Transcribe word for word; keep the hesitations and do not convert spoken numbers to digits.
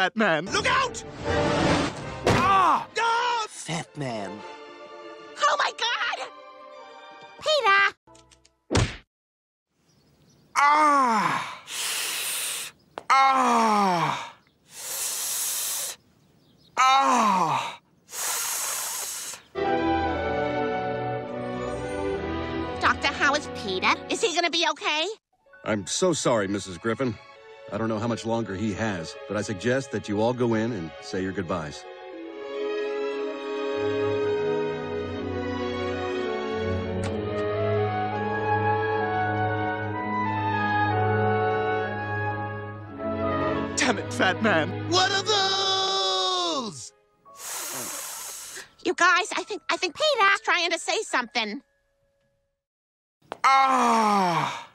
Fat Man. Look out! Ah! Ah! Fat Man. Oh, my God! Peter! Ah! Ah! Ah! Doctor, how is Peter? Is he gonna be okay? I'm so sorry, Missus Griffin. I don't know how much longer he has, but I suggest that you all go in and say your goodbyes. Damn it, Fat Man. What are those? You guys, I think I think Peter's trying to say something. Ah!